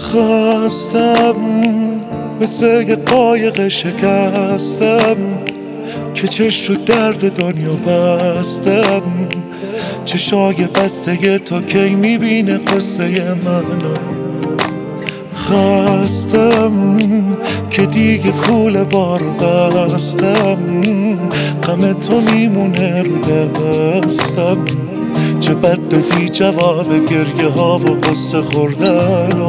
خواستم مثل یه قایق شکستم که چشم رو درد دنیا بستم. چشای بسته تو کی میبینه قصه منو. خواستم که دیگه کوله بارو بستم. غم تو میمونه رو دستم. چه بد دادی جواب گریه ها و قصه خوردن.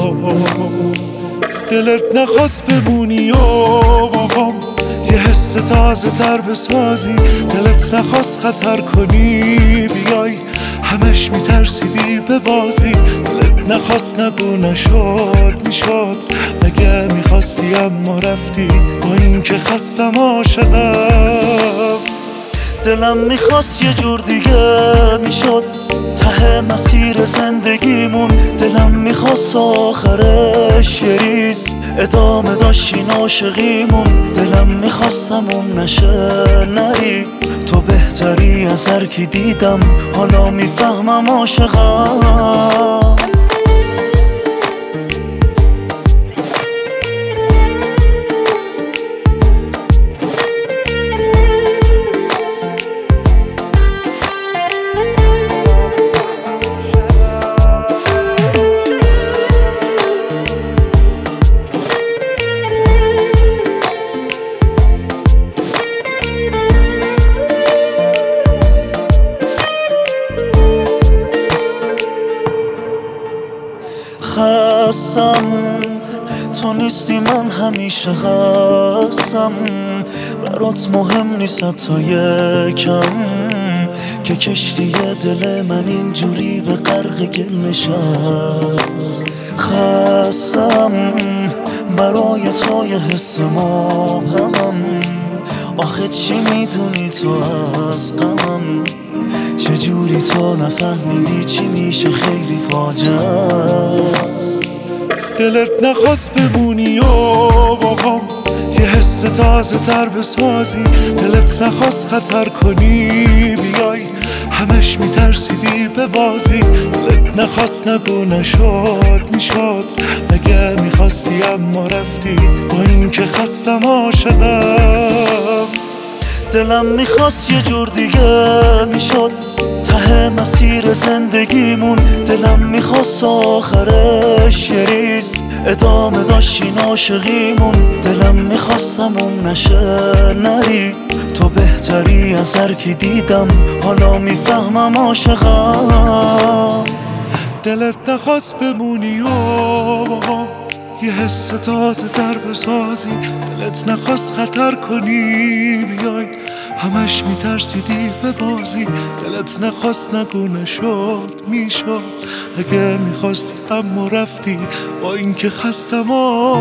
دلت نخواست بمونی و یه حس تازه تر بسازی. دلت نخواست خطر کنی بیای، همش میترسیدی به بازی. دلت نخواست نگو نشد میشد، مگه میخواستی اما رفتی. با این که خستم عاشقم. دلم میخواست یه جور دیگه میشد ته مسیر زندگیمون. دلم میخواست آخرش یه ریز ادامه داشتین عاشقیمون. دلم میخواستم اون نشه نری، تو بهتری از هر کی دیدم. حالا میفهمم عاشقم. خستم تو نیستی، من همیشه خستم. برات مهم نیست تا یکم که کشتی دل من اینجوری به غرق گل نشست. خستم برای تو یه حس مبهمم. آخه چی میدونی تو از غمم؟ چجوری تو نفهمیدی چی میشه خیلی فاجعه است. دلت نخواست بمونی و یه حس تازه تر بسازی. دلت نخواست خطر کنی بیای، همش میترسیدی به بازی. دلت نخواست نگو نشد میشد، مگه میخواستی اما رفتی. با این که خستم عاشقم. دلم میخواست یه جور دیگه میشد ته مسیر زندگیمون. دلم میخواست آخرش یه ریز ادامه داشتین عاشقیمون. دلم میخواستم اون نشه نری، تو بهتری از هر کی دیدم. حالا میفهمم عاشقم. دلت نخواست بمونی و یه حس تازه تر بسازی. دلت نخواست خطر کنی بیای، همش میترسیدی به بازی. دلت نخواست نگو نشد میشد، اگه میخواستی اما رفتی. با این که خستم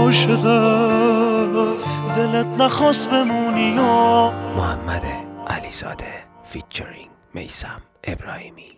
عاشقم. دلت نخواست بمونی و محمد علیزاده فیچرینگ میثم ابراهیمی.